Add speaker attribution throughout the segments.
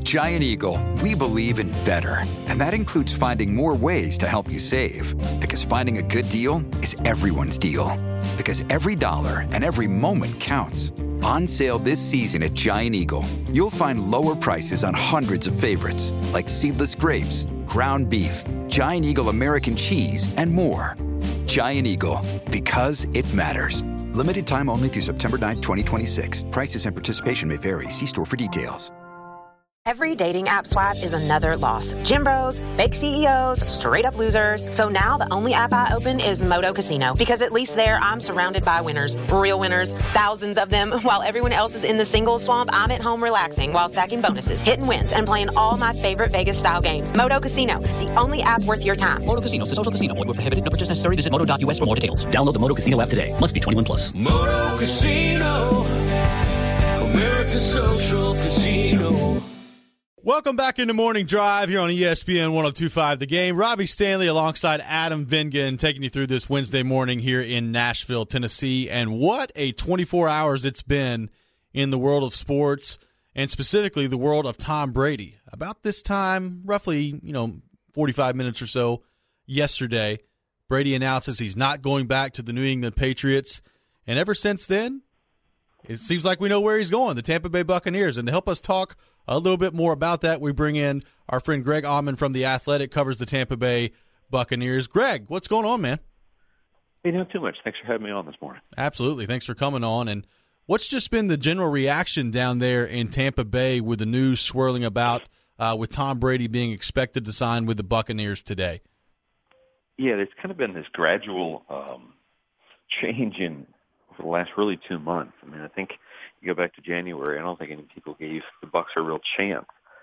Speaker 1: Giant Eagle, we believe in better. And that includes finding more ways to help you save. Because finding a good deal is everyone's deal. Because every dollar and every moment counts. On sale this season at Giant Eagle, you'll find lower prices on hundreds of favorites, like seedless grapes, ground beef, Giant Eagle American cheese, and more. Giant Eagle, because it matters. Limited time only through September 9, 2026. Prices and participation may vary. See store for details.
Speaker 2: Every dating app swipe is another loss. Gym bros, fake CEOs, straight up losers. So now the only app I open is Moto Casino, because at least there I'm surrounded by winners, real winners, thousands of them. While everyone else is in the singles swamp, I'm at home relaxing while stacking bonuses, hitting wins, and playing all my favorite Vegas style games. Moto Casino, the only app worth your time.
Speaker 3: Moto Casino, the social casino. Void where prohibited. No purchase necessary. Visit moto.us for more details. Download the Moto Casino app today. Must be 21 plus.
Speaker 4: Moto Casino, American Social Casino.
Speaker 5: Welcome back into Morning Drive here on ESPN 102.5 The Game. Robbie Stanley alongside Adam Vingan taking you through this Wednesday morning here in Nashville, Tennessee. And what a 24 hours it's been in the world of sports, and specifically the world of Tom Brady. About this time, roughly 45 minutes or so yesterday, Brady announces he's not going back to the New England Patriots. And ever since then, it seems like we know where he's going, the Tampa Bay Buccaneers. And to help us talk a little bit more about that, we bring in our friend Greg Auman from The Athletic, covers the Tampa Bay Buccaneers. Greg, what's going on, man?
Speaker 6: Hey, not too much. Thanks for having me on this morning.
Speaker 5: Absolutely. Thanks for coming on. And what's just been the general reaction down there in Tampa Bay with the news swirling about with Tom Brady being expected to sign with the Buccaneers today?
Speaker 6: Yeah, there's kind of been this gradual change in over the last really 2 months. I mean, I think you go back to January, I don't think any people gave the Bucs a real chance.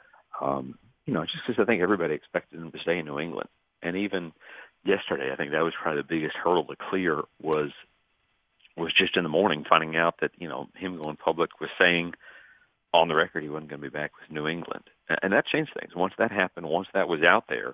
Speaker 6: Just because I think everybody expected them to stay in New England. And even yesterday, I think that was probably the biggest hurdle to clear was just in the morning finding out that, him going public was saying on the record he wasn't going to be back with New England. And that changed things. Once that happened, once that was out there,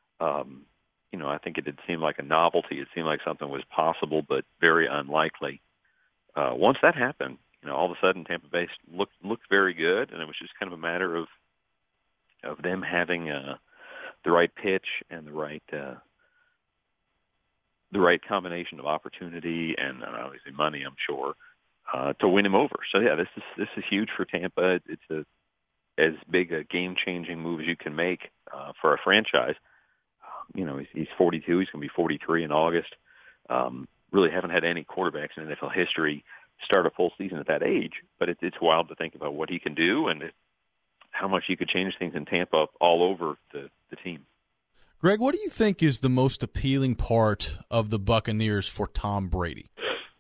Speaker 6: I think it did seem like a novelty. It seemed like something was possible, but very unlikely. Once that happened, all of a sudden Tampa Bay looked very good, and it was just kind of a matter of them having the right pitch and the right combination of opportunity and obviously money, I'm sure, to win him over. So yeah, this is huge for Tampa. It's as big a game-changing move as you can make for a franchise. He's 42. He's going to be 43 in August. Really haven't had any quarterbacks in NFL history start a full season at that age, but it's wild to think about what he can do and how much he could change things in Tampa all over the team.
Speaker 5: Greg, what do you think is the most appealing part of the Buccaneers for Tom Brady?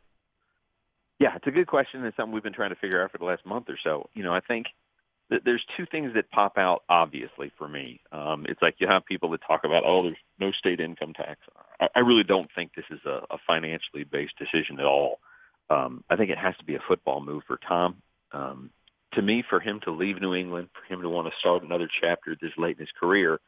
Speaker 6: Yeah, it's a good question. It's something we've been trying to figure out for the last month or so. I think that there's two things that pop out obviously for me. It's like you have people that talk about, there's no state income tax. I really don't think this is a financially based decision at all. I think it has to be a football move for Tom. To me, for him to leave New England, for him to want to start another chapter this late in his career,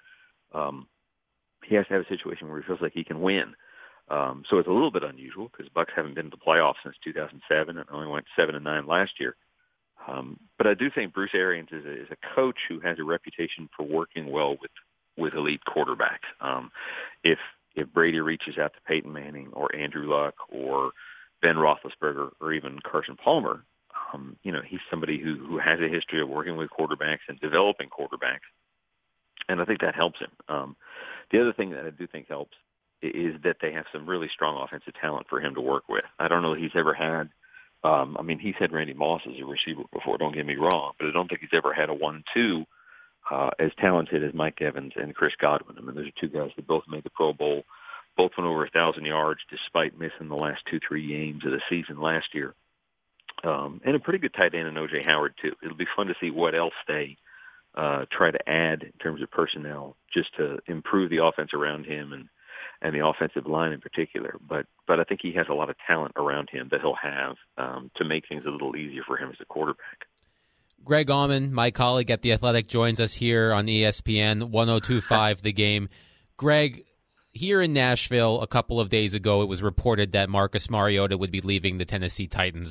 Speaker 6: he has to have a situation where he feels like he can win. So it's a little bit unusual because Bucs haven't been to the playoffs since 2007 and only went 7-9 last year. But I do think Bruce Arians is a coach who has a reputation for working well with elite quarterbacks. If Brady reaches out to Peyton Manning or Andrew Luck or Ben Roethlisberger or even Carson Palmer, he's somebody who has a history of working with quarterbacks and developing quarterbacks, and I think that helps him. The other thing that I do think helps is that they have some really strong offensive talent for him to work with. I don't know that he's ever had he's had Randy Moss as a receiver before, don't get me wrong, but I don't think he's ever had a 1-2 as talented as Mike Evans and Chris Godwin. I mean, those are two guys that both made the Pro Bowl, both went over 1,000 yards despite missing the last 2-3 games of the season last year. And a pretty good tight end in O.J. Howard, too. It'll be fun to see what else they try to add in terms of personnel just to improve the offense around him and the offensive line in particular. But I think he has a lot of talent around him that he'll have to make things a little easier for him as a quarterback.
Speaker 7: Greg Auman, my colleague at The Athletic, joins us here on ESPN 102.5 The Game. Greg, here in Nashville a couple of days ago, it was reported that Marcus Mariota would be leaving the Tennessee Titans.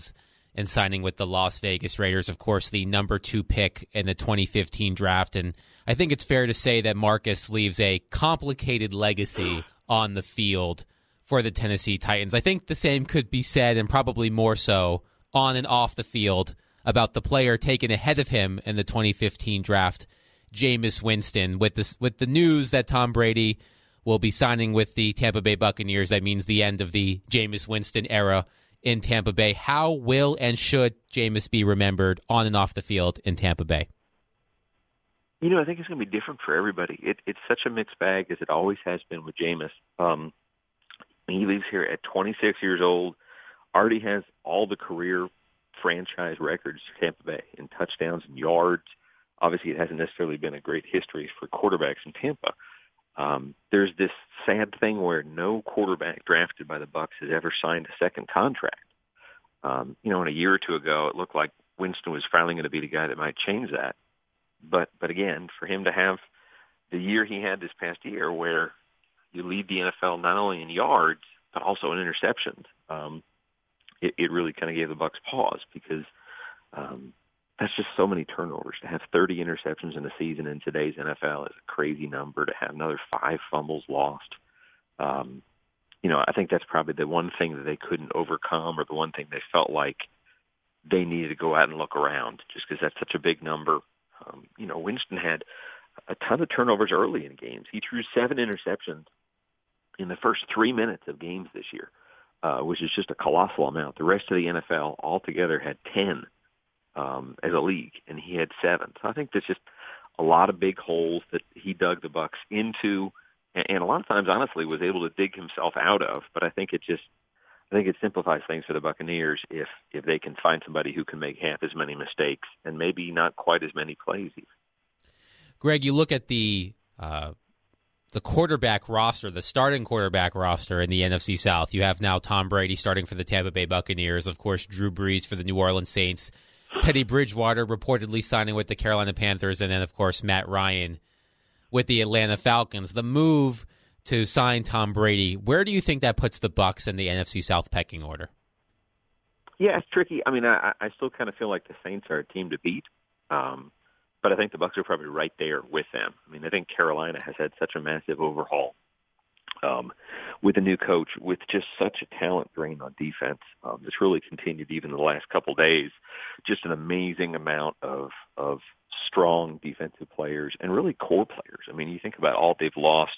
Speaker 7: and signing with the Las Vegas Raiders, of course, the number 2 pick in the 2015 draft. And I think it's fair to say that Marcus leaves a complicated legacy on the field for the Tennessee Titans. I think the same could be said, and probably more so, on and off the field about the player taken ahead of him in the 2015 draft, Jameis Winston. With the news that Tom Brady will be signing with the Tampa Bay Buccaneers, that means the end of the Jameis Winston era in Tampa Bay. How will and should Jameis be remembered on and off the field in Tampa Bay?
Speaker 6: I think it's going to be different for everybody. It's such a mixed bag, as it always has been with Jameis. He leaves here at 26 years old, already has all the career franchise records for Tampa Bay in touchdowns and yards. Obviously, it hasn't necessarily been a great history for quarterbacks in Tampa. There's this sad thing where no quarterback drafted by the Bucs has ever signed a second contract. And a year or two ago, it looked like Winston was finally going to be the guy that might change that. But again, for him to have the year he had this past year, where you lead the NFL not only in yards but also in interceptions, it really kind of gave the Bucs pause, because that's just so many turnovers. To have 30 interceptions in a season in today's NFL is a crazy number. To have another 5 fumbles lost, I think that's probably the one thing that they couldn't overcome, or the one thing they felt like they needed to go out and look around, just because that's such a big number. Winston had a ton of turnovers early in games. He threw 7 interceptions in the first 3 minutes of games this year, which is just a colossal amount. The rest of the NFL altogether had 10 as a league, and he had 7. So I think there's just a lot of big holes that he dug the Bucs into, and a lot of times, honestly, was able to dig himself out of. But I think it simplifies things for the Buccaneers if they can find somebody who can make half as many mistakes and maybe not quite as many plays even.
Speaker 7: Greg, you look at the quarterback roster, the starting quarterback roster in the NFC South. You have now Tom Brady starting for the Tampa Bay Buccaneers, of course, Drew Brees for the New Orleans Saints, Teddy Bridgewater reportedly signing with the Carolina Panthers, and then, of course, Matt Ryan with the Atlanta Falcons. The move to sign Tom Brady, where do you think that puts the Bucs in the NFC South pecking order?
Speaker 6: Yeah, it's tricky. I mean, I still kind of feel like the Saints are a team to beat, but I think the Bucs are probably right there with them. I mean, I think Carolina has had such a massive overhaul with a new coach, with just such a talent drain on defense. That's really continued even the last couple days. Just an amazing amount of strong defensive players and really core players. I mean, you think about all they've lost.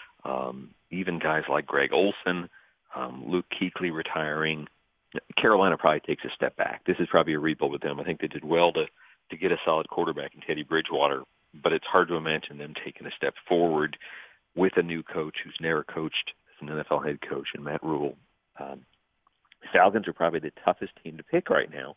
Speaker 6: Even guys like Greg Olsen, Luke Kuechly retiring. Carolina probably takes a step back. This is probably a rebuild with them. I think they did well to get a solid quarterback in Teddy Bridgewater, but it's hard to imagine them taking a step forward with a new coach who's never coached as an NFL head coach, and Matt Rule. Falcons are probably the toughest team to pick right now,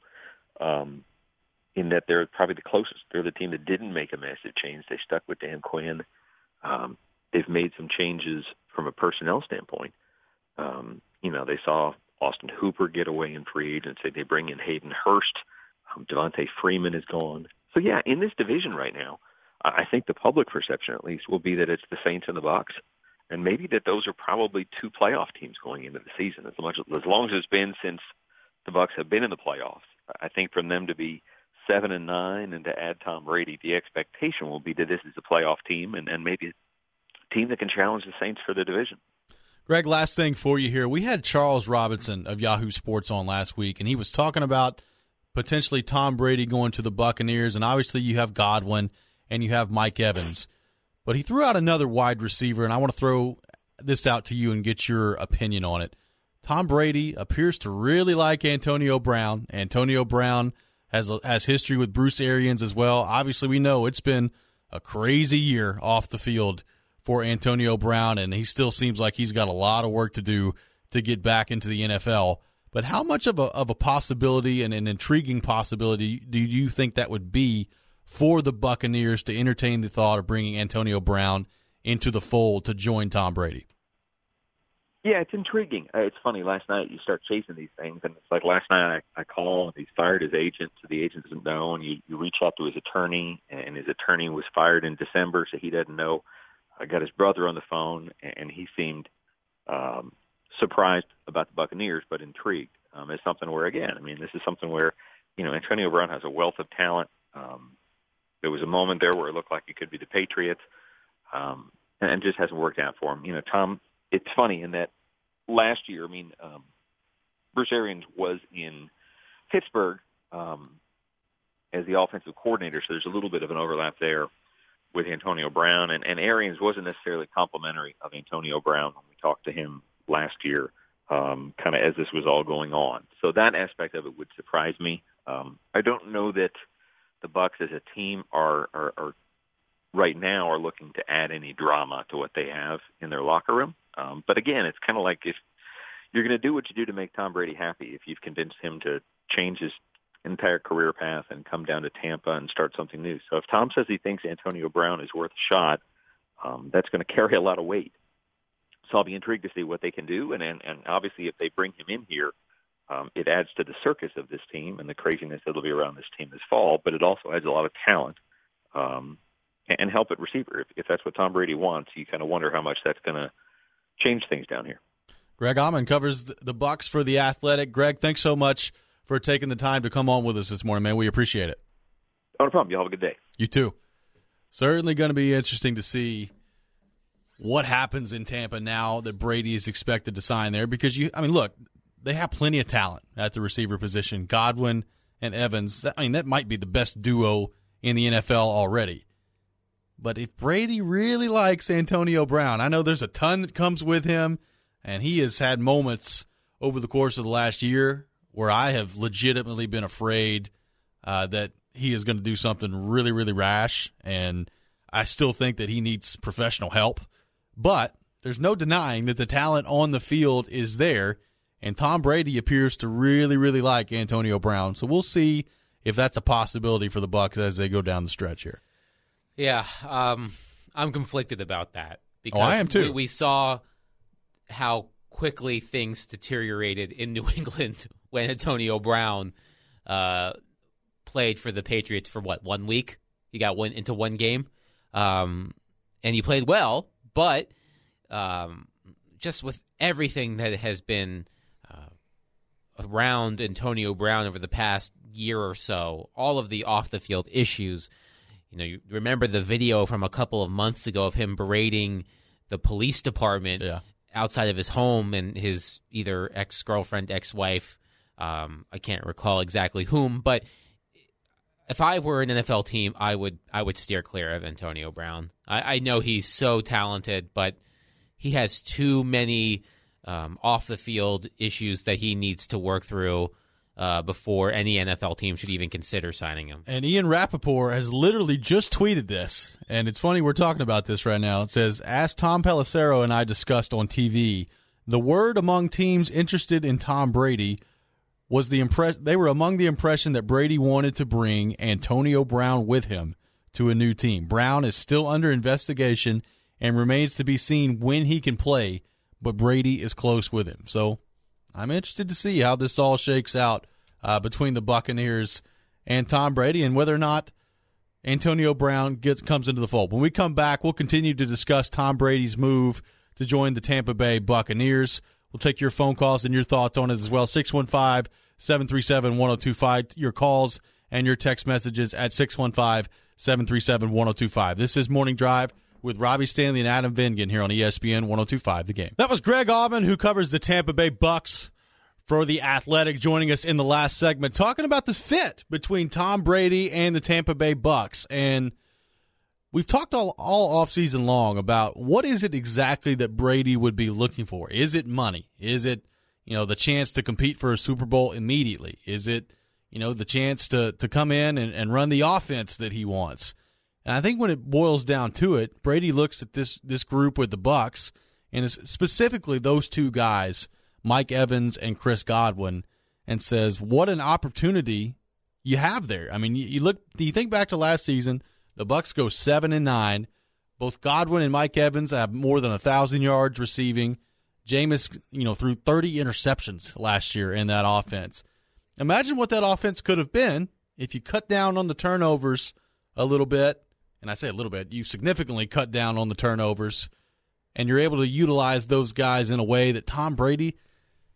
Speaker 6: in that they're probably the closest. They're the team that didn't make a massive change. They stuck with Dan Quinn. They've made some changes from a personnel standpoint. They saw Austin Hooper get away in free agency. They bring in Hayden Hurst. Devontae Freeman is gone. So, yeah, in this division right now, I think the public perception, at least, will be that it's the Saints and the Bucs, and maybe that those are probably 2 playoff teams going into the season. As long as it's been since the Bucs have been in the playoffs, I think from them to be 7-9 and to add Tom Brady, the expectation will be that this is a playoff team and maybe a team that can challenge the Saints for the division.
Speaker 5: Greg, last thing for you here. We had Charles Robinson of Yahoo Sports on last week, and he was talking about potentially Tom Brady going to the Buccaneers, and obviously you have Godwin and you have Mike Evans. But he threw out another wide receiver, and I want to throw this out to you and get your opinion on it. Tom Brady appears to really like Antonio Brown. Antonio Brown has history with Bruce Arians as well. Obviously, we know it's been a crazy year off the field for Antonio Brown, and he still seems like he's got a lot of work to do to get back into the NFL. But how much of a possibility and an intriguing possibility do you think that would be for the Buccaneers to entertain the thought of bringing Antonio Brown into the fold to join Tom Brady?
Speaker 6: Yeah, it's intriguing. It's funny. Last night you start chasing these things, and it's like last night I call, and he's fired his agent, so the agent doesn't know, and you reach out to his attorney, and his attorney was fired in December, so he doesn't know. I got his brother on the phone, and he seemed surprised about the Buccaneers, but intrigued. is something where, again, I mean, this is something where, Antonio Brown has a wealth of talent. There was a moment there where it looked like it could be the Patriots, and just hasn't worked out for him. Tom, it's funny in that last year, Bruce Arians was in Pittsburgh as the offensive coordinator, so there's a little bit of an overlap there with Antonio Brown, and Arians wasn't necessarily complimentary of Antonio Brown when we talked to him last year, kind of as this was all going on. So that aspect of it would surprise me. I don't know that the Bucs as a team are right now are looking to add any drama to what they have in their locker room. But again, it's kind of like if you're going to do what you do to make Tom Brady happy, if you've convinced him to change his entire career path and come down to Tampa and start something new. So if Tom says he thinks Antonio Brown is worth a shot, that's going to carry a lot of weight. So I'll be intrigued to see what they can do. And obviously if they bring him in here, it adds to the circus of this team and the craziness that'll be around this team this fall, but it also adds a lot of talent and help at receiver. If that's what Tom Brady wants, you kind of wonder how much that's going to change things down here.
Speaker 5: Greg Auman covers the Bucs for The Athletic. Greg, thanks so much for taking the time to come on with us this morning, man. We appreciate it.
Speaker 6: No problem. You have a good day.
Speaker 5: You too. Certainly going to be interesting to see what happens in Tampa now that Brady is expected to sign there because, look, they have plenty of talent at the receiver position. Godwin and Evans, that might be the best duo in the NFL already. But if Brady really likes Antonio Brown, I know there's a ton that comes with him, and he has had moments over the course of the last year where I have legitimately been afraid that he is going to do something really, really rash, and I still think that he needs professional help. But there's no denying that the talent on the field is there, and Tom Brady appears to really, really like Antonio Brown. So we'll see if that's a possibility for the Bucs as they go down the stretch here.
Speaker 7: Yeah, I'm conflicted about that. Because
Speaker 5: I am too.
Speaker 7: We saw how quickly things deteriorated in New England when Antonio Brown played for the Patriots for, 1 week? He got into one game. And he played well, but just with everything that has been around Antonio Brown over the past year or so, all of the off-the-field issues. You remember the video from a couple of months ago of him berating the police department outside of his home and his either ex-girlfriend, ex-wife, I can't recall exactly whom, but if I were an NFL team, I would steer clear of Antonio Brown. I know he's so talented, but he has too many off-the-field issues that he needs to work through before any NFL team should even consider signing him.
Speaker 5: And Ian Rappaport has literally just tweeted this, and it's funny we're talking about this right now. It says, as Tom Pelissero and I discussed on TV, the word among teams interested in Tom Brady was they were among the impression that Brady wanted to bring Antonio Brown with him to a new team. Brown is still under investigation and remains to be seen when he can play, but Brady is close with him. So I'm interested to see how this all shakes out between the Buccaneers and Tom Brady and whether or not Antonio Brown comes into the fold. When we come back, we'll continue to discuss Tom Brady's move to join the Tampa Bay Buccaneers. We'll take your phone calls and your thoughts on it as well. 615-737-1025. Your calls and your text messages at 615-737-1025. This is Morning Drive with Robbie Stanley and Adam Vingan here on ESPN 102.5 The Game. That was Greg Auman, who covers the Tampa Bay Bucs for The Athletic, joining us in the last segment, talking about the fit between Tom Brady and the Tampa Bay Bucs. And we've talked all offseason long about what is it exactly that Brady would be looking for. Is it money? Is it, the chance to compete for a Super Bowl immediately? Is it, the chance to come in and run the offense that he wants? And I think when it boils down to it, Brady looks at this group with the Bucs, and specifically those two guys, Mike Evans and Chris Godwin, and says, what an opportunity you have there. I mean, you think back to last season, the Bucs go 7-9. Both Godwin and Mike Evans have more than 1,000 yards receiving. Jameis, threw 30 interceptions last year in that offense. Imagine what that offense could have been if you cut down on the turnovers a little bit. And I say a little bit, you significantly cut down on the turnovers, and you're able to utilize those guys in a way that Tom Brady,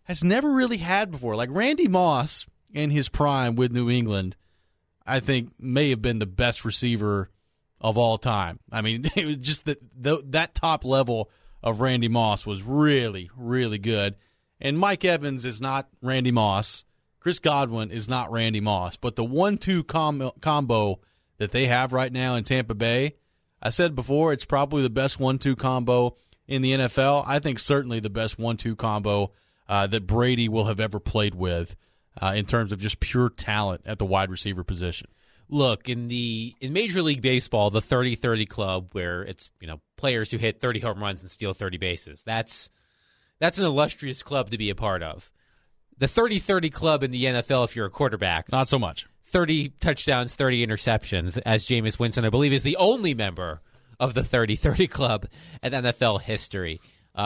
Speaker 5: has never really had before. Like Randy Moss in his prime with New England, I think may have been the best receiver of all time. I mean, it was just that top level of Randy Moss was really, really good. And Mike Evans is not Randy Moss. Chris Godwin is not Randy Moss. But the 1-2 combo that they have right now in Tampa Bay, I said before, it's probably the best 1-2 combo in the NFL. I think certainly the best 1-2 combo that Brady will have ever played with in terms of just pure talent at the wide receiver position.
Speaker 7: Look, in Major League Baseball, the 30-30 club, where it's players who hit 30 home runs and steal 30 bases, that's an illustrious club to be a part of. The 30-30 club in the NFL, if you're a quarterback,
Speaker 5: not so much. 30
Speaker 7: touchdowns, 30 interceptions, as Jameis Winston, I believe, is the only member of the 30-30 club in NFL history.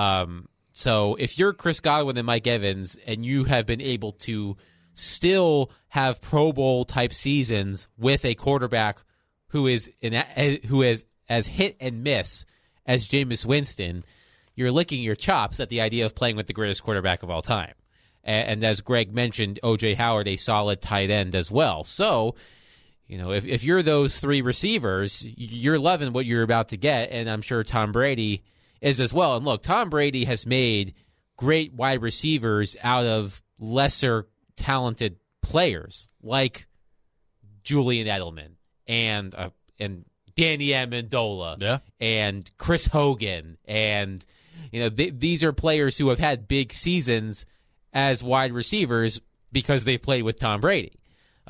Speaker 7: So if you're Chris Godwin and Mike Evans and you have been able to still have Pro Bowl type seasons with a quarterback who is as hit and miss as Jameis Winston, you're licking your chops at the idea of playing with the greatest quarterback of all time. And as Greg mentioned, O.J. Howard, a solid tight end as well. So, if you're those three receivers, you're loving what you're about to get, and I'm sure Tom Brady is as well. And look, Tom Brady has made great wide receivers out of lesser talented players like Julian Edelman and Danny Amendola and Chris Hogan. And, these are players who have had big seasons as wide receivers because they've played with Tom Brady.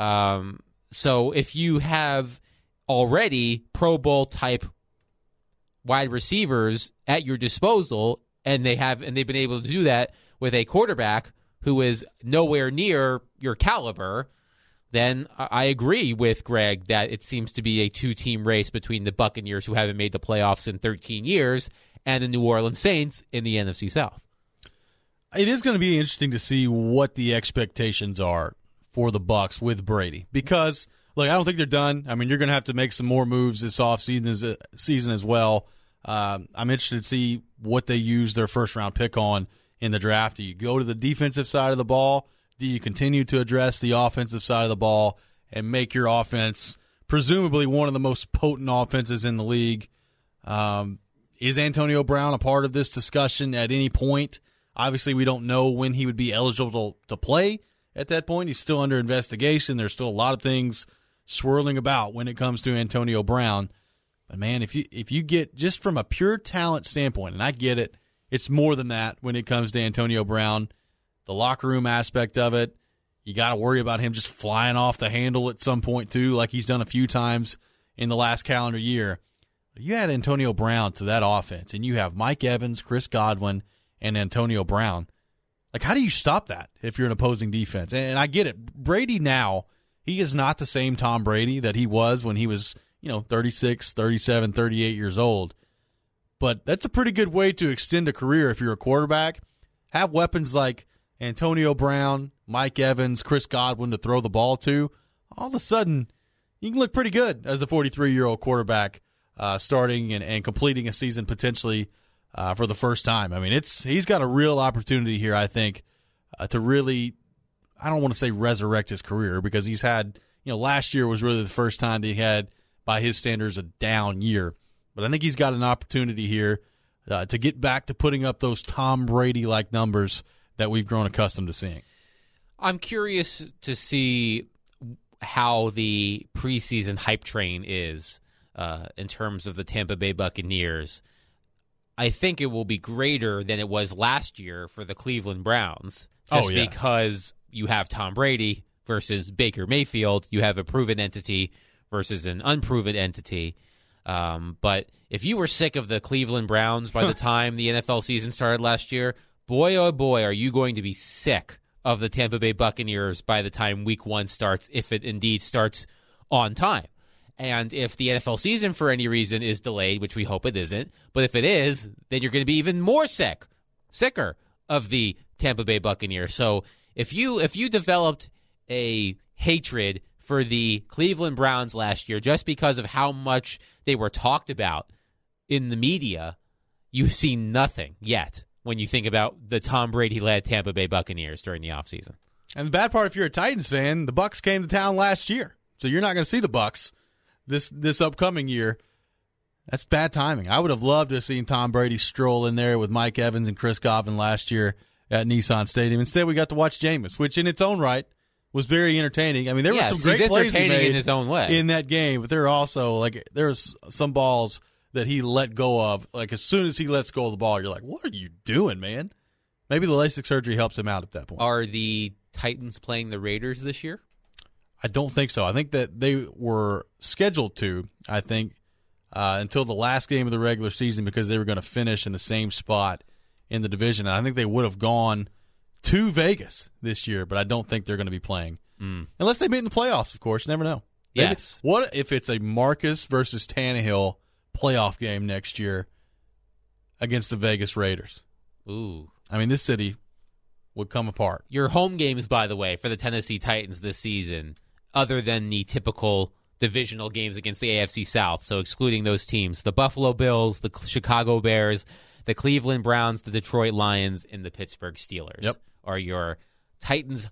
Speaker 7: So if you have already Pro Bowl type wide receivers at your disposal, and they've been able to do that with a quarterback who is nowhere near your caliber, then I agree with Greg that it seems to be a two-team race between the Buccaneers, who haven't made the playoffs in 13 years, and the New Orleans Saints in the NFC South.
Speaker 5: It is going to be interesting to see what the expectations are for the Bucs with Brady, because look, I don't think they're done. I mean, you're going to have to make some more moves this offseason as well. I'm interested to see what they use their first-round pick on in the draft. Do you go to the defensive side of the ball? Do you continue to address the offensive side of the ball and make your offense presumably one of the most potent offenses in the league? Is Antonio Brown a part of this discussion at any point? Obviously, we don't know when he would be eligible to play at that point. He's still under investigation. There's still a lot of things swirling about when it comes to Antonio Brown. But, man, if you get just from a pure talent standpoint, and I get it, it's more than that when it comes to Antonio Brown, the locker room aspect of it, you got to worry about him just flying off the handle at some point too, like he's done a few times in the last calendar year. You add Antonio Brown to that offense, and you have Mike Evans, Chris Godwin, and Antonio Brown. Like, how do you stop that if you're an opposing defense? And I get it. Brady now, he is not the same Tom Brady that he was when he was, 36, 37, 38 years old. But that's a pretty good way to extend a career if you're a quarterback. Have weapons like Antonio Brown, Mike Evans, Chris Godwin to throw the ball to. All of a sudden, you can look pretty good as a 43-year-old quarterback starting and completing a season potentially for the first time. I mean, he's got a real opportunity here, I think, to really, I don't want to say resurrect his career, because he's had, last year was really the first time that he had, by his standards, a down year. But I think he's got an opportunity here to get back to putting up those Tom Brady-like numbers that we've grown accustomed to seeing.
Speaker 7: I'm curious to see how the preseason hype train is in terms of the Tampa Bay Buccaneers. I think it will be greater than it was last year for the Cleveland Browns, just because you have Tom Brady versus Baker Mayfield. You have a proven entity versus an unproven entity. But if you were sick of the Cleveland Browns by the time the NFL season started last year, boy, oh boy, are you going to be sick of the Tampa Bay Buccaneers by the time Week 1 starts, if it indeed starts on time. And if the NFL season for any reason is delayed, which we hope it isn't, but if it is, then you're going to be even more sicker of the Tampa Bay Buccaneers. So if you developed a hatred for the Cleveland Browns last year just because of how much they were talked about in the media, you've seen nothing yet when you think about the Tom Brady-led Tampa Bay Buccaneers during the offseason.
Speaker 5: And the bad part, if you're a Titans fan, the Bucs came to town last year, so you're not going to see the Bucs this upcoming year. That's bad timing. I would have loved to have seen Tom Brady stroll in there with Mike Evans and Chris Godwin last year at Nissan Stadium. Instead, we got to watch Jameis, which in its own right was very entertaining. I mean, there were some great plays he made
Speaker 7: in his own way
Speaker 5: in that game, but there were also there's some balls that he let go of. Like as soon as he lets go of the ball, you're like, "What are you doing, man?" Maybe the LASIK surgery helps him out at that point.
Speaker 7: Are the Titans playing the Raiders this year?
Speaker 5: I don't think so. I think that they were scheduled to. I think until the last game of the regular season because they were going to finish in the same spot in the division. And I think they would have gone to Vegas this year, but I don't think they're going to be playing. Unless they meet in the playoffs, of course. You never know.
Speaker 7: Yes.
Speaker 5: Maybe, what if it's a Marcus versus Tannehill playoff game next year against the Vegas Raiders?
Speaker 7: Ooh.
Speaker 5: I mean, this city would come apart.
Speaker 7: Your home games, by the way, for the Tennessee Titans this season, other than the typical divisional games against the AFC South, so excluding those teams, the Buffalo Bills, the Chicago Bears, the Cleveland Browns, the Detroit Lions, and the Pittsburgh Steelers are your Titans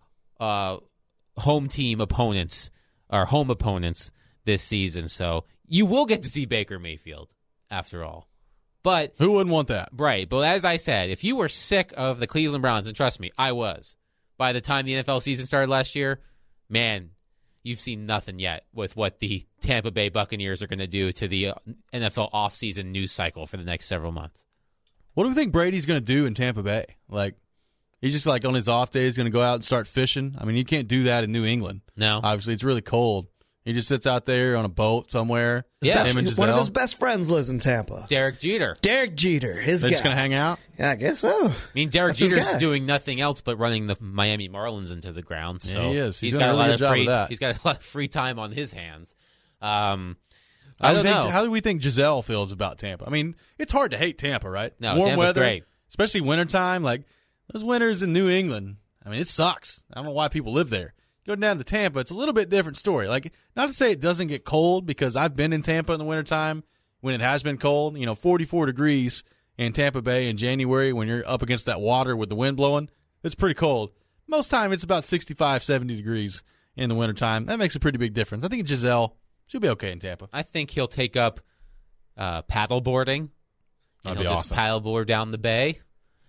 Speaker 7: home team opponents, or home opponents this season. So you will get to see Baker Mayfield, after all. But
Speaker 5: who wouldn't want that?
Speaker 7: Right. But as I said, if you were sick of the Cleveland Browns, and trust me, I was, by the time the NFL season started last year, man, you've seen nothing yet with what the Tampa Bay Buccaneers are going to do to the NFL offseason news cycle for the next several months.
Speaker 5: What do we think Brady's going to do in Tampa Bay? Like, he's just like on his off days going to go out and start fishing? I mean, you can't do that in New England.
Speaker 7: No.
Speaker 5: Obviously, it's really cold. He just sits out there on a boat somewhere.
Speaker 7: Yeah.
Speaker 8: One of his best friends lives in Tampa.
Speaker 7: Derek Jeter.
Speaker 8: His
Speaker 5: They're
Speaker 8: guy.
Speaker 5: just going to hang out?
Speaker 8: Yeah, I guess so.
Speaker 7: I mean, Derek
Speaker 8: That's his
Speaker 7: Jeter's
Speaker 8: guy.
Speaker 7: doing nothing else but running the Miami Marlins into the ground. So
Speaker 5: Yeah, he is. He's
Speaker 7: he's
Speaker 5: doing
Speaker 7: got
Speaker 5: a really good job
Speaker 7: free.
Speaker 5: of that.
Speaker 7: He's got a lot of free time on his hands. I
Speaker 5: How
Speaker 7: don't know.
Speaker 5: How do we think Giselle feels about Tampa? I mean, it's hard to hate Tampa, right?
Speaker 7: No,
Speaker 5: Warm
Speaker 7: Tampa's
Speaker 5: weather,
Speaker 7: great.
Speaker 5: especially wintertime. Like, those winters in New England, I mean, it sucks. I don't know why people live there. Going down to Tampa, it's a little bit different story. Like, not to say it doesn't get cold, because I've been in Tampa in the wintertime when it has been cold. 44 degrees in Tampa Bay in January when you're up against that water with the wind blowing. It's pretty cold. Most time it's about 65, 70 degrees in the wintertime. That makes a pretty big difference. I think Giselle, she'll be okay in Tampa.
Speaker 7: I think he'll take up paddle boarding.
Speaker 5: That'd
Speaker 7: and
Speaker 5: be
Speaker 7: he'll just
Speaker 5: awesome.
Speaker 7: paddleboard down the bay.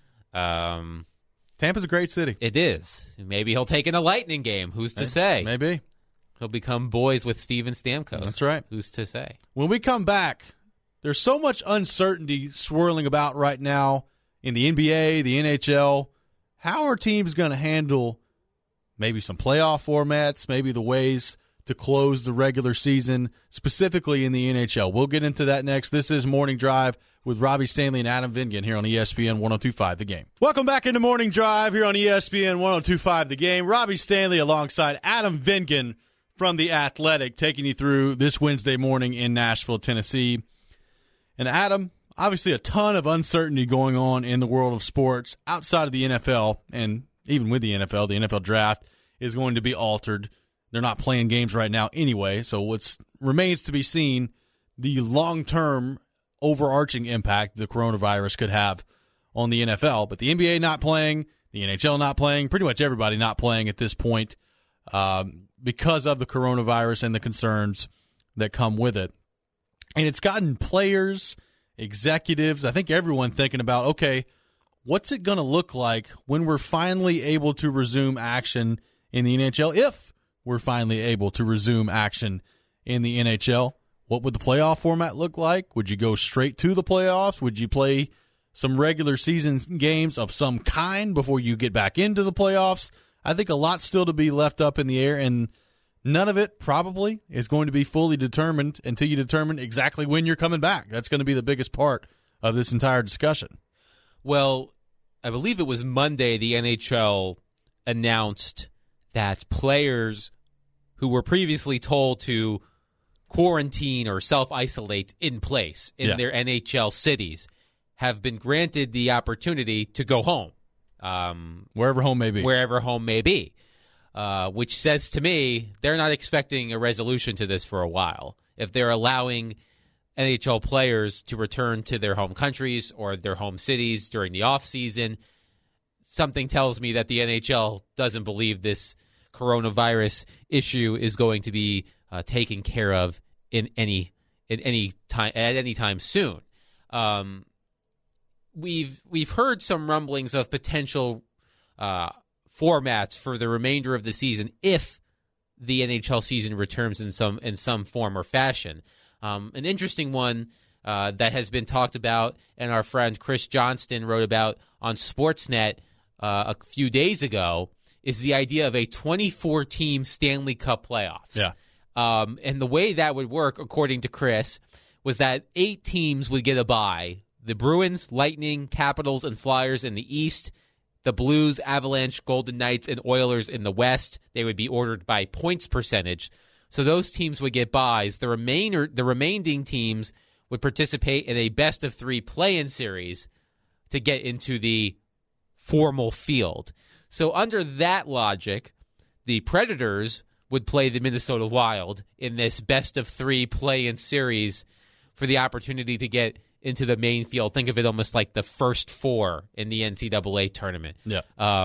Speaker 5: Tampa's a great city.
Speaker 7: It is. Maybe he'll take in a Lightning game. Who's to say?
Speaker 5: Maybe.
Speaker 7: He'll become boys with Steven Stamkos.
Speaker 5: That's right.
Speaker 7: Who's to say?
Speaker 5: When we come back, there's so much uncertainty swirling about right now in the NBA, the NHL. How are teams going to handle maybe some playoff formats, maybe the ways to close the regular season, specifically in the NHL? We'll get into that next. This is Morning Drive with Robbie Stanley and Adam Vingan here on ESPN 102.5 The Game. Welcome back into Morning Drive here on ESPN 102.5 The Game. Robbie Stanley alongside Adam Vingan from The Athletic, taking you through this Wednesday morning in Nashville, Tennessee. And Adam, obviously a ton of uncertainty going on in the world of sports outside of the NFL, and even with the NFL draft is going to be altered. They're not playing games right now anyway, so what remains to be seen, the long-term overarching impact the coronavirus could have on the NFL. But the NBA not playing, the NHL not playing, pretty much everybody not playing at this point because of the coronavirus and the concerns that come with it. And it's gotten players, executives, I think everyone thinking about, okay, what's it going to look like when we're finally able to resume action in the NHL? If we're finally able to resume action in the NHL, what would the playoff format look like? Would you go straight to the playoffs? Would you play some regular season games of some kind before you get back into the playoffs? I think a lot still to be left up in the air, and none of it probably is going to be fully determined until you determine exactly when you're coming back. That's going to be the biggest part of this entire discussion.
Speaker 7: Well, I believe it was Monday the NHL announced that players who were previously told to quarantine or self-isolate in place in their NHL cities have been granted the opportunity to go home.
Speaker 5: Wherever home may be.
Speaker 7: Wherever home may be. Which says to me they're not expecting a resolution to this for a while. If they're allowing NHL players to return to their home countries or their home cities during the off season. Something tells me that the NHL doesn't believe this coronavirus issue is going to be taken care of in any time at any time soon. We've heard some rumblings of potential formats for the remainder of the season if the NHL season returns in some form or fashion. An interesting one that has been talked about, and our friend Chris Johnston wrote about on Sportsnet a few days ago, is the idea of a 24-team Stanley Cup playoffs.
Speaker 5: Yeah.
Speaker 7: And the way that would work, according to Chris, was that 8 teams would get a bye. The Bruins, Lightning, Capitals, and Flyers in the East. The Blues, Avalanche, Golden Knights, and Oilers in the West. They would be ordered by points percentage. So those teams would get byes. The remaining teams would participate in a best-of-3 play-in series to get into the formal field. So under that logic, the Predators would play the Minnesota Wild in this best-of-3 play-in series for the opportunity to get into the main field. Think of it almost like the first 4 in the NCAA tournament.
Speaker 5: Yeah.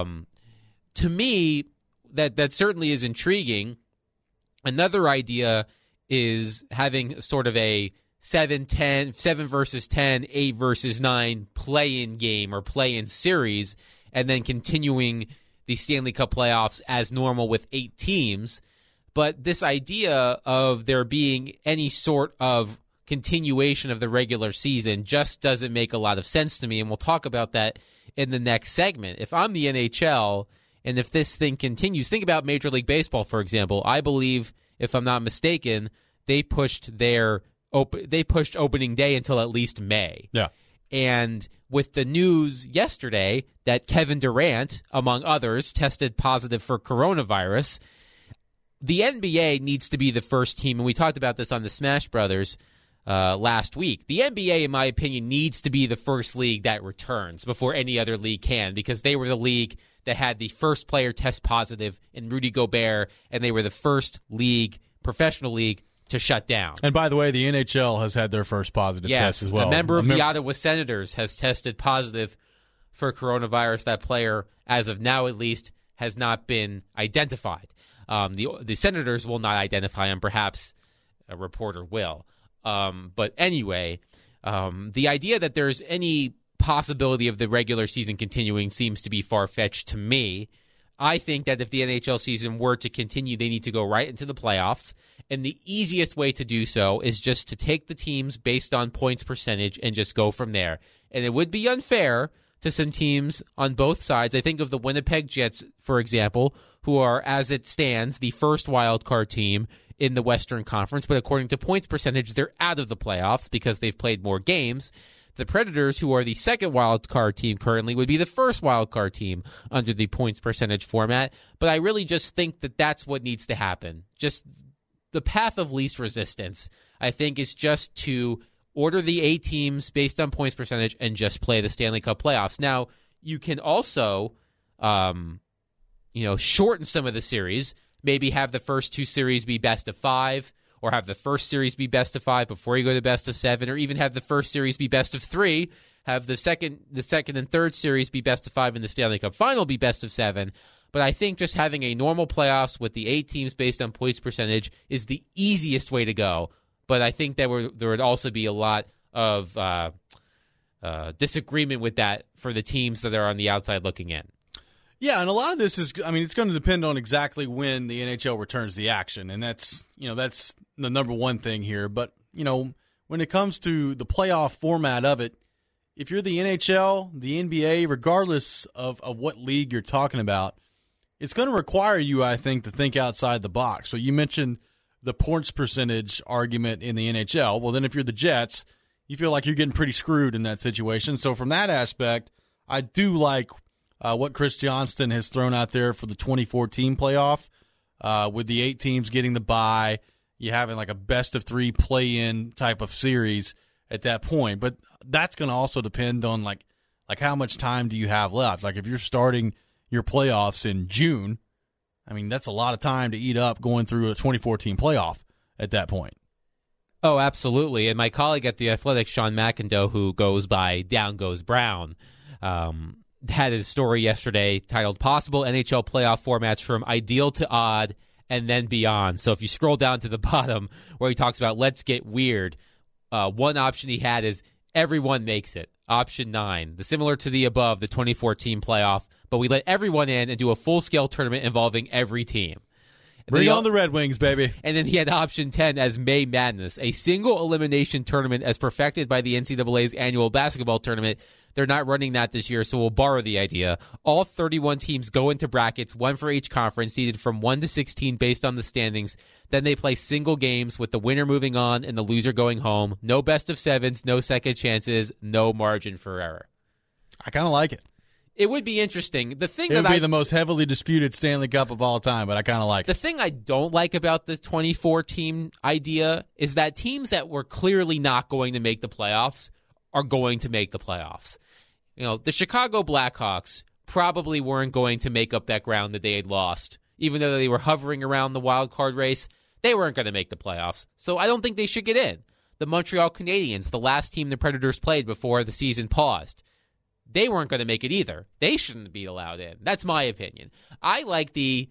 Speaker 7: To me, that certainly is intriguing. Another idea is having sort of a 7 versus 10, 8 versus 9 play-in game or play-in series, and then continuing the Stanley Cup playoffs as normal with 8 teams. But this idea of there being any sort of continuation of the regular season just doesn't make a lot of sense to me, and we'll talk about that in the next segment. If I'm the NHL, and if this thing continues, think about Major League Baseball, for example. I believe, if I'm not mistaken, they pushed opening day until at least May.
Speaker 5: Yeah.
Speaker 7: And with the news yesterday that Kevin Durant, among others, tested positive for coronavirus, the NBA needs to be the first team, and we talked about this on the Smash Brothers last week. The NBA, in my opinion, needs to be the first league that returns before any other league can, because they were the league that had the first player test positive in Rudy Gobert, and they were the first professional league, to shut down.
Speaker 5: And by the way, the NHL has had their first positive test as well.
Speaker 7: A member of the Ottawa Senators has tested positive for coronavirus. That player, as of now at least, has not been identified. The Senators will not identify him. Perhaps a reporter will. But anyway, the idea that there's any possibility of the regular season continuing seems to be far-fetched to me. I think that if the NHL season were to continue, they need to go right into the playoffs. And the easiest way to do so is just to take the teams based on points percentage and just go from there. And it would be unfair to some teams on both sides. I think of the Winnipeg Jets, for example, who are, as it stands, the first wild card team in the Western Conference. But according to points percentage, they're out of the playoffs because they've played more games. The Predators, who are the second wild card team currently, would be the first wild card team under the points percentage format. But I really just think that that's what needs to happen. Just the path of least resistance, I think, is just to order the 8 teams based on points percentage and just play the Stanley Cup playoffs. Now, you can also, shorten some of the series. Maybe have the first 2 series be best of 5, or have the first series be best of 5 before you go to best of 7, or even have the first series be best of 3, have the second and third series be best of 5, and the Stanley Cup final be best of 7. But I think just having a normal playoffs with the 8 teams based on points percentage is the easiest way to go. But I think that there would also be a lot of disagreement with that for the teams that are on the outside looking in.
Speaker 5: Yeah, and a lot of this is, it's going to depend on exactly when the NHL returns the action, and that's the number one thing here. But, when it comes to the playoff format of it, if you're the NHL, the NBA, regardless of what league you're talking about, it's going to require you, I think, to think outside the box. So you mentioned the points percentage argument in the NHL. Well, then if you're the Jets, you feel like you're getting pretty screwed in that situation. So from that aspect, I do like what Chris Johnston has thrown out there for the 2014 playoff, with the 8 teams getting the bye, you having like a best-of-3 play-in type of series at that point. But that's going to also depend on like how much time do you have left. Like if you're starting your playoffs in June, that's a lot of time to eat up going through a 2014 playoff at that point.
Speaker 7: Oh, absolutely. And my colleague at The Athletic, Sean McIndoe, who goes by Down Goes Brown, had a story yesterday titled Possible NHL Playoff Formats from Ideal to Odd and Then Beyond. So if you scroll down to the bottom where he talks about let's get weird, one option he had is everyone makes it. Option 9, similar to the above, the 2014 playoff, but we let everyone in and do a full-scale tournament involving every team.
Speaker 5: Bring on the Red Wings, baby.
Speaker 7: And then he had option 10 as May Madness, a single elimination tournament as perfected by the NCAA's annual basketball tournament. They're not running that this year, so we'll borrow the idea. All 31 teams go into brackets, one for each conference, seeded from 1 to 16 based on the standings. Then they play single games with the winner moving on and the loser going home. No best of sevens, no second chances, no margin for error.
Speaker 5: I kind of like it.
Speaker 7: It would be interesting. It
Speaker 5: would be the most heavily disputed Stanley Cup of all time, but I kind of like it.
Speaker 7: The thing I don't like about the 24-team idea is that teams that were clearly not going to make the playoffs are going to make the playoffs. You know, the Chicago Blackhawks probably weren't going to make up that ground that they had lost. Even though they were hovering around the wild card race, they weren't going to make the playoffs. So I don't think they should get in. The Montreal Canadiens, the last team the Predators played before the season paused, they weren't going to make it either. They shouldn't be allowed in. That's my opinion. I like the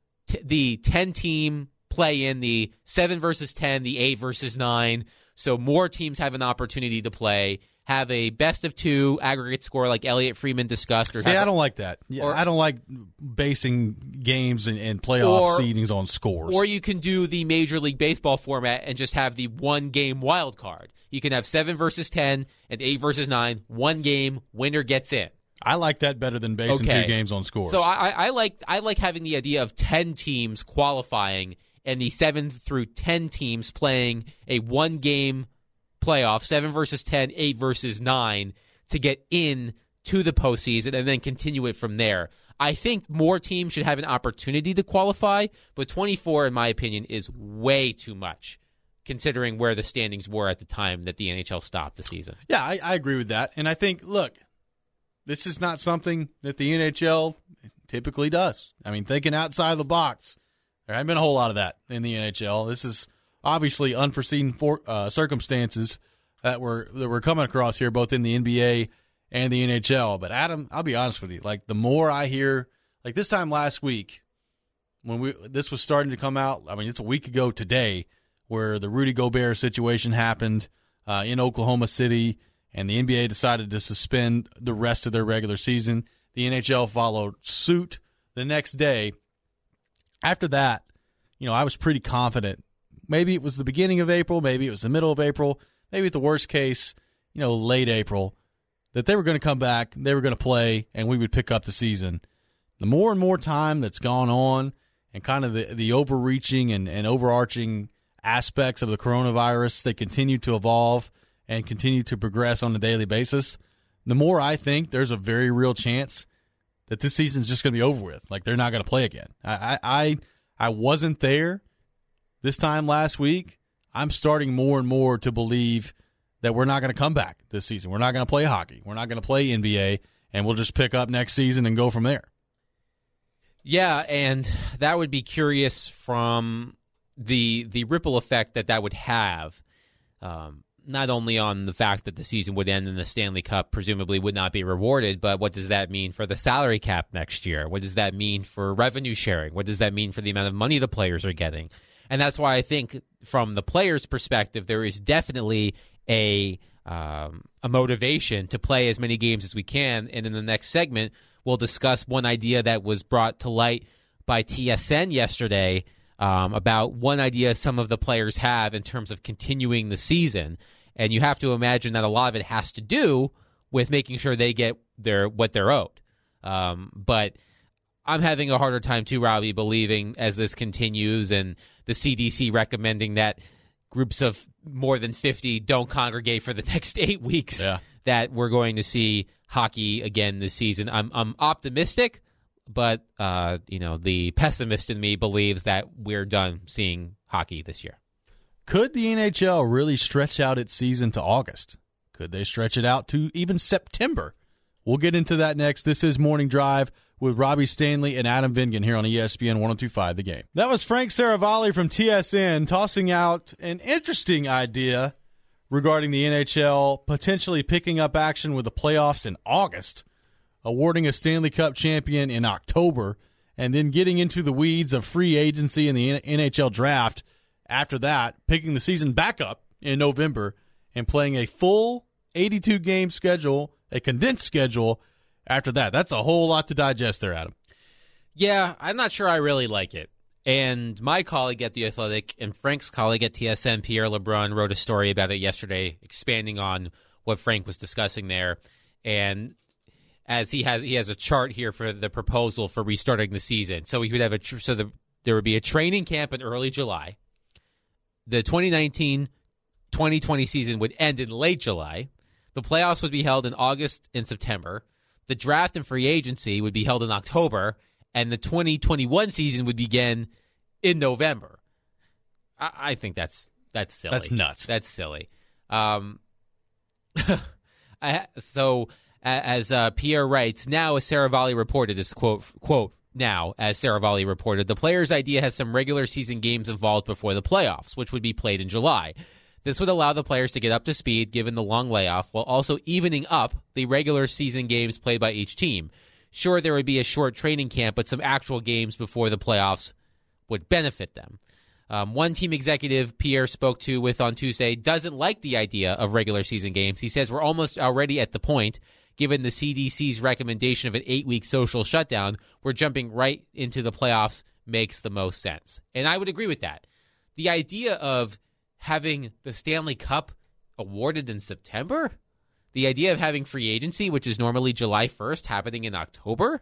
Speaker 7: 10-team play in, the 7 versus 10, the 8 versus 9, so more teams have an opportunity to play, have a best-of-2 aggregate score like Elliot Friedman discussed.
Speaker 5: I don't like that. I don't like basing games and playoff seedings on scores.
Speaker 7: Or you can do the Major League Baseball format and just have the one-game wild card. You can have 7 versus 10 and 8 versus 9, one game, winner gets in.
Speaker 5: I like that better than basing 2 games on scores.
Speaker 7: So I like having the idea of 10 teams qualifying and the 7 through 10 teams playing a one-game playoff, 7 versus 10, 8 versus 9, to get in to the postseason and then continue it from there. I think more teams should have an opportunity to qualify, but 24, in my opinion, is way too much, considering where the standings were at the time that the NHL stopped the season.
Speaker 5: Yeah, I agree with that. And I think, look, this is not something that the NHL typically does. I mean, thinking outside the box, there haven't been a whole lot of that in the NHL. This is obviously unforeseen circumstances that we're coming across here, both in the NBA and the NHL. But Adam, I'll be honest with you, like the more I hear, like this time last week when this was starting to come out, I mean it's a week ago today, where the Rudy Gobert situation happened in Oklahoma City, and the NBA decided to suspend the rest of their regular season. The NHL followed suit the next day. After that, I was pretty confident. Maybe it was the beginning of April, maybe it was the middle of April, maybe at the worst case, late April, that they were going to come back, they were going to play, and we would pick up the season. The more and more time that's gone on, and kind of the overreaching and overarching aspects of the coronavirus that continue to evolve and continue to progress on a daily basis, the more I think there's a very real chance that this season's just going to be over with. Like, they're not going to play again. I wasn't there this time last week. I'm starting more and more to believe that we're not going to come back this season. We're not going to play hockey. We're not going to play NBA, and we'll just pick up next season and go from there.
Speaker 7: Yeah, and that would be curious from the ripple effect that would have, not only on the fact that the season would end and the Stanley Cup presumably would not be rewarded, but what does that mean for the salary cap next year? What does that mean for revenue sharing? What does that mean for the amount of money the players are getting? And that's why I think from the players' perspective, there is definitely a motivation to play as many games as we can. And in the next segment, we'll discuss one idea that was brought to light by TSN yesterday about one idea some of the players have in terms of continuing the season. And you have to imagine that a lot of it has to do with making sure they get what they're owed. But I'm having a harder time too, Robbie, believing as this continues and the CDC recommending that groups of more than 50 don't congregate for the next 8 weeks, that we're going to see hockey again this season. I'm optimistic, but the pessimist in me believes that we're done seeing hockey this year.
Speaker 5: Could the NHL really stretch out its season to August? Could they stretch it out to even September We'll get into that next. This is Morning Drive with Robbie Stanley and Adam Vingan here on ESPN 102.5 The Game. That was Frank Saravalli from TSN tossing out an interesting idea regarding the NHL potentially picking up action with the playoffs in August, awarding a Stanley Cup champion in October, and then getting into the weeds of free agency and the NHL draft after that, picking the season back up in November and playing a full 82-game schedule, a condensed schedule after that. That's a whole lot to digest there, Adam.
Speaker 7: Yeah, I'm not sure I really like it. And my colleague at The Athletic and Frank's colleague at TSN, Pierre LeBrun, wrote a story about it yesterday, expanding on what Frank was discussing there. And as he has a chart here for the proposal for restarting the season. So he would have there would be a training camp in early July. The 2019-2020 season would end in late July. The playoffs would be held in August and September. The draft and free agency would be held in October, and the 2021 season would begin in November. I think that's silly.
Speaker 5: That's nuts.
Speaker 7: That's silly. So as Pierre writes, now as Saravalli reported, this quote, now, as Saravalli reported, the players' idea has some regular season games involved before the playoffs, which would be played in July. This would allow the players to get up to speed given the long layoff, while also evening up the regular season games played by each team. Sure, there would be a short training camp, but some actual games before the playoffs would benefit them. One team executive Pierre spoke to with on Tuesday doesn't like the idea of regular season games. He says we're almost already at the point, given the CDC's recommendation of an 8-week social shutdown, where jumping right into the playoffs makes the most sense. And I would agree with that. The idea of having the Stanley Cup awarded in September, the idea of having free agency, which is normally July 1st, happening in October,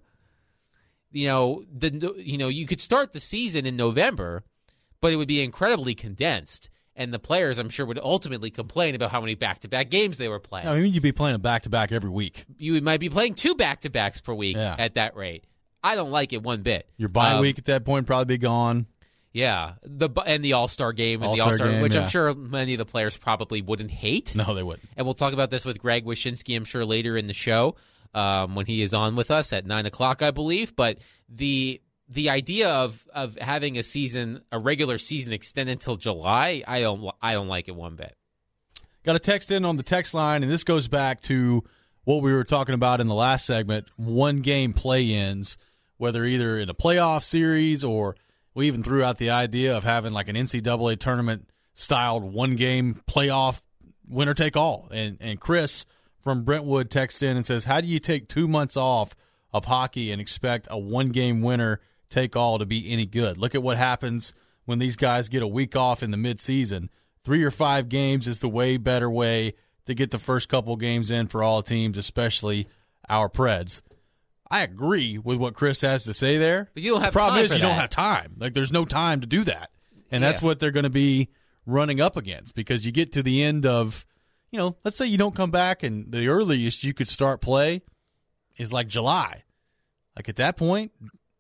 Speaker 7: you could start the season in November, but it would be incredibly condensed. And the players, I'm sure, would ultimately complain about how many back-to-back games they were playing.
Speaker 5: I mean, you'd be playing a back-to-back every week.
Speaker 7: You might be playing 2 back-to-backs per week at that rate. I don't like it one bit.
Speaker 5: Your bye week at that point probably be gone.
Speaker 7: Yeah, the All-Star game and the All-Star game, which I'm sure many of the players probably wouldn't hate.
Speaker 5: No, they wouldn't.
Speaker 7: And we'll talk about this with Greg Wyshynski, I'm sure, later in the show when he is on with us at 9 o'clock, I believe. But the idea of having a regular season extended until July, I don't like it one bit.
Speaker 5: Got a text in on the text line, and this goes back to what we were talking about in the last segment, one-game play-ins, whether either in a playoff series or we even threw out the idea of having like an NCAA tournament-styled one-game playoff winner-take-all. And Chris from Brentwood texts in and says, how do you take 2 months off of hockey and expect a one-game winner-take-all to be any good? Look at what happens when these guys get a week off in the midseason. 3 or 5 games is the way better way to get the first couple games in for all teams, especially our Preds. I agree with what Chris has to say there.
Speaker 7: But you don't have
Speaker 5: the problem
Speaker 7: time
Speaker 5: is
Speaker 7: for
Speaker 5: you
Speaker 7: that.
Speaker 5: don't have time. Like, there's no time to do that. And that's what they're going to be running up against, because you get to the end of, let's say you don't come back and the earliest you could start play is like July. Like, at that point,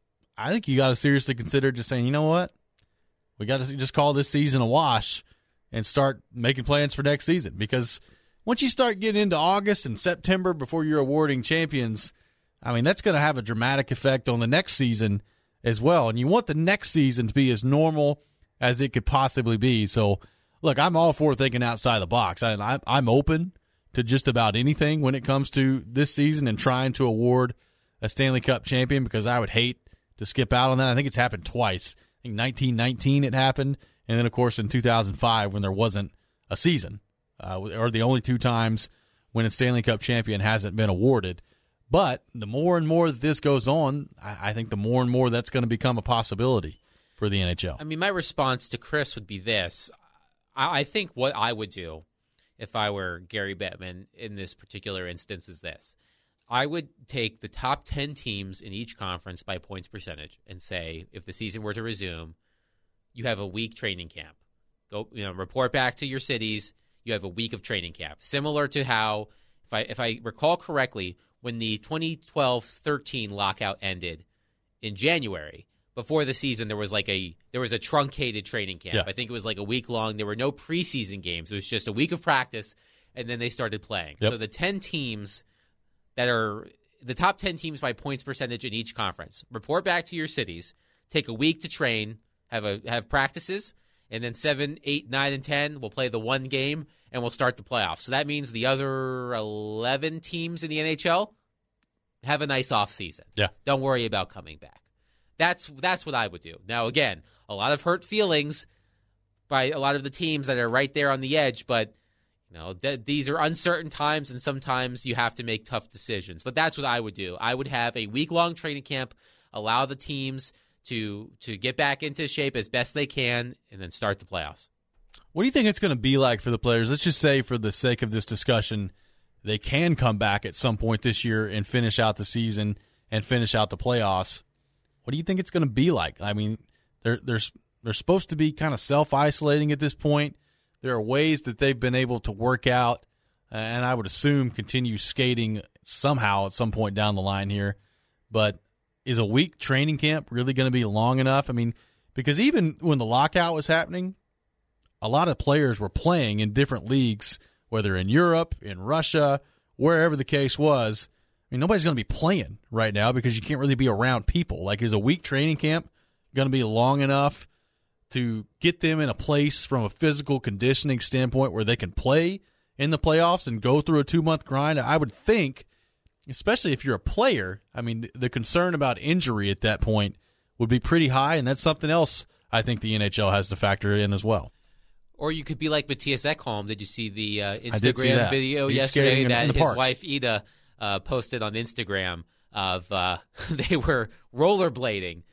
Speaker 5: I think you got to seriously consider just saying, you know what? We got to just call this season a wash and start making plans for next season. Because once you start getting into August and September before you're awarding champions, I mean, that's going to have a dramatic effect on the next season as well. And you want the next season to be as normal as it could possibly be. So, look, I'm all for thinking outside the box. I'm open to just about anything when it comes to this season and trying to award a Stanley Cup champion, because I would hate to skip out on that. I think it's happened twice. I think 1919 it happened, and then, of course, in 2005 when there wasn't a season, or the only 2 times when a Stanley Cup champion hasn't been awarded. But the more and more that this goes on, I think the more and more that's going to become a possibility for the NHL.
Speaker 7: I mean, my response to Chris would be this. I think what I would do if I were Gary Bettman in this particular instance is this. I would take the top 10 teams in each conference by points percentage and say, if the season were to resume, you have a week training camp. Go, report back to your cities. You have a week of training camp. Similar to how, if I recall correctly, when the 2012-13 lockout ended in January, before the season, there was a truncated training camp. Yeah. I think it was like a week long. There were no preseason games. It was just a week of practice, and then they started playing. Yep. So the 10 teams that are the top 10 teams by points percentage in each conference. Report back to your cities. Take a week to train, have practices, and then 7, 8, 9, and 10 will play the one game, and we'll start the playoffs. So that means the other 11 teams in the NHL have a nice off season.
Speaker 5: Yeah.
Speaker 7: Don't worry about coming back. That's what I would do. Now, again, a lot of hurt feelings by a lot of the teams that are right there on the edge, but these are uncertain times, and sometimes you have to make tough decisions. But that's what I would do. I would have a week-long training camp, allow the teams to get back into shape as best they can, and then start the playoffs.
Speaker 5: What do you think it's going to be like for the players? Let's just say, for the sake of this discussion, they can come back at some point this year and finish out the season and finish out the playoffs. What do you think it's going to be like? I mean, they're supposed to be kind of self-isolating at this point. There are ways that they've been able to work out, and I would assume continue skating somehow at some point down the line here. But is a week training camp really going to be long enough? I mean, because even when the lockout was happening, a lot of players were playing in different leagues, whether in Europe, in Russia, wherever the case was. I mean, nobody's going to be playing right now because you can't really be around people. Like, is a week training camp going to be long enough to get them in a place from a physical conditioning standpoint where they can play in the playoffs and go through a 2-month grind? I would think, especially if you're a player, I mean, the concern about injury at that point would be pretty high, and that's something else I think the NHL has to factor in as well.
Speaker 7: Or you could be like Matthias Ekholm. Did you see the Instagram video yesterday that his wife Ida posted on Instagram of they were rollerblading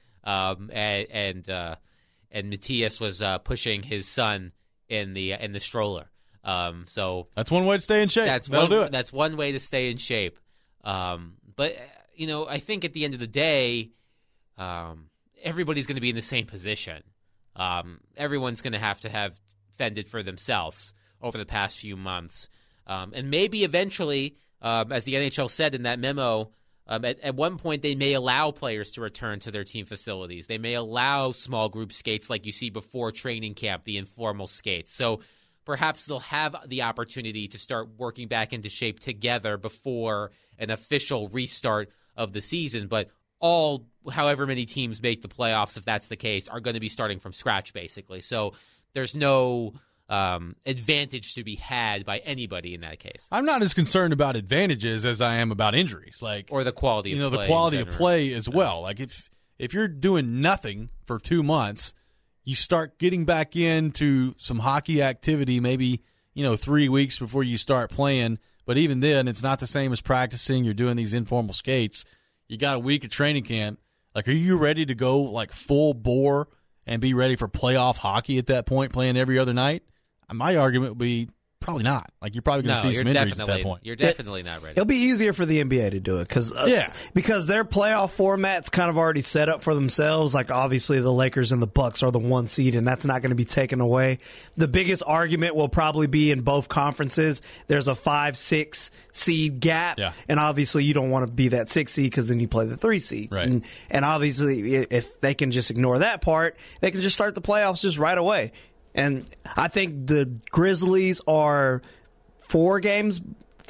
Speaker 7: and Matthias was pushing his son in the stroller. So
Speaker 5: that's one way to stay in shape.
Speaker 7: That's one way to stay in shape. But I think at the end of the day, everybody's going to be in the same position. Everyone's going to have fended for themselves over the past few months, and maybe eventually, as the NHL said in that memo. At one point, they may allow players to return to their team facilities. They may allow small group skates like you see before training camp, the informal skates. So perhaps they'll have the opportunity to start working back into shape together before an official restart of the season. But however many teams make the playoffs, if that's the case, are going to be starting from scratch, basically. So there's no advantage to be had by anybody in that case.
Speaker 5: I'm not as concerned about advantages as I am about injuries,
Speaker 7: or the quality of play.
Speaker 5: The quality of play as well. Like if you're doing nothing for 2 months, you start getting back into some hockey activity, maybe 3 weeks before you start playing. But even then, it's not the same as practicing. You're doing these informal skates. You got a week of training camp. Like, are you ready to go like full bore and be ready for playoff hockey at that point, playing every other night? My argument would be probably not. Like, you're probably going to see some injuries at that point.
Speaker 7: You're definitely not ready.
Speaker 8: It'll be easier for the NBA to do it because their playoff format's kind of already set up for themselves. Like, obviously, the Lakers and the Bucks are the 1 seed, and that's not going to be taken away. The biggest argument will probably be in both conferences. There's a 5-6 seed gap, and obviously, you don't want to be that 6 seed because then you play the 3 seed.
Speaker 5: Right.
Speaker 8: And obviously, if they can just ignore that part, they can just start the playoffs just right away. And I think the Grizzlies are 3 games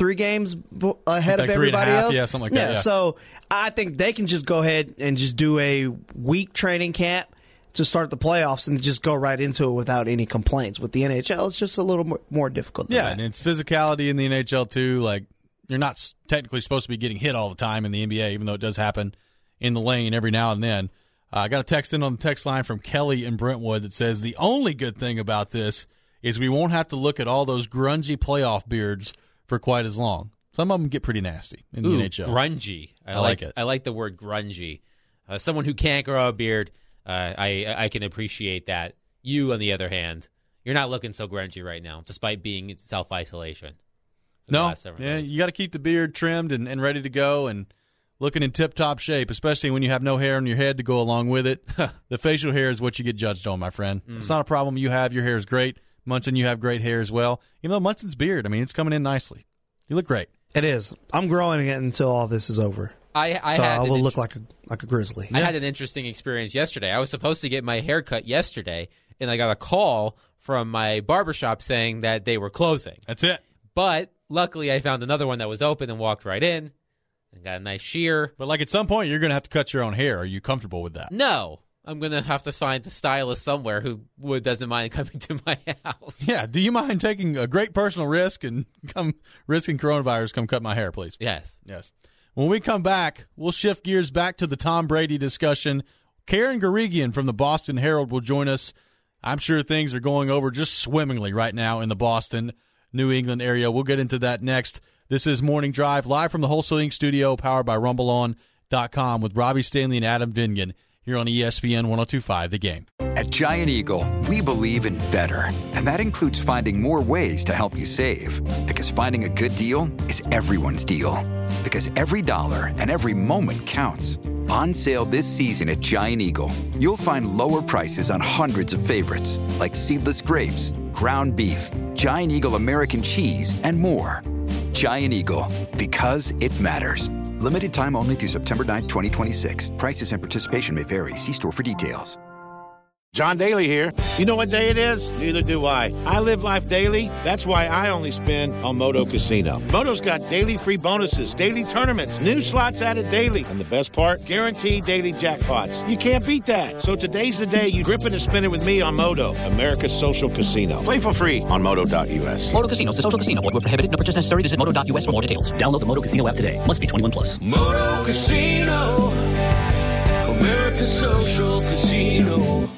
Speaker 8: ahead of everybody else.
Speaker 5: Yeah, something like that. Yeah.
Speaker 8: So I think they can just go ahead and just do a week training camp to start the playoffs and just go right into it without any complaints. With the NHL, it's just a little more difficult.
Speaker 5: Yeah, and it's physicality in the NHL too. Like, you're not technically supposed to be getting hit all the time in the NBA, even though it does happen in the lane every now and then. I got a text in on the text line from Kelly in Brentwood that says the only good thing about this is we won't have to look at all those grungy playoff beards for quite as long. Some of them get pretty nasty in the NHL.
Speaker 7: Grungy. I like it. I like the word grungy. Someone who can't grow a beard, I can appreciate that. You, on the other hand, you're not looking so grungy right now, despite being in self-isolation.
Speaker 5: No, you got to keep the beard trimmed and ready to go and looking in tip-top shape, especially when you have no hair on your head to go along with it. The facial hair is what you get judged on, my friend. It's not a problem you have. Your hair is great. Munson, you have great hair as well. Even though Munson's beard, I mean, it's coming in nicely. You look great.
Speaker 8: It is. I'm growing it until all this is over. I will look like a grizzly.
Speaker 7: I had an interesting experience yesterday. I was supposed to get my hair cut yesterday, and I got a call from my barbershop saying that they were closing.
Speaker 5: That's it.
Speaker 7: But luckily, I found another one that was open and walked right in. I got a nice shear.
Speaker 5: But like at some point, you're going to have to cut your own hair. Are you comfortable with that?
Speaker 7: No. I'm going to have to find the stylist somewhere who doesn't mind coming to my house.
Speaker 5: Yeah. Do you mind taking a great personal risk and risking coronavirus? Come cut my hair, please.
Speaker 7: Yes.
Speaker 5: Yes. When we come back, we'll shift gears back to the Tom Brady discussion. Karen Guregian from the Boston Herald will join us. I'm sure things are going over just swimmingly right now in the Boston, New England area. We'll get into that next. This is Morning Drive, live from the Wholesale Inc. studio, powered by RumbleOn.com with Robbie Stanley and Adam Vingan here on ESPN 102.5 The Game.
Speaker 1: At Giant Eagle, we believe in better, and that includes finding more ways to help you save. Because finding a good deal is everyone's deal. Because every dollar and every moment counts. On sale this season at Giant Eagle, you'll find lower prices on hundreds of favorites, like seedless grapes, ground beef, Giant Eagle American cheese, and more. Giant Eagle, because it matters. Limited time only through September 9th, 2026. Prices and participation may vary. See store for details.
Speaker 9: John Daly here. You know what day it is? Neither do I. I live life daily. That's why I only spin on Moto Casino. Moto's got daily free bonuses, daily tournaments, new slots added daily, and the best part, guaranteed daily jackpots. You can't beat that. So today's the day you grip it and spin it with me on Moto, America's social casino. Play for free on Moto.us.
Speaker 3: Moto Casino, the social casino. Void where prohibited. No purchase necessary. Visit Moto.us for more details. Download the Moto Casino app today. Must be 21 plus.
Speaker 4: Moto Casino, America's social casino.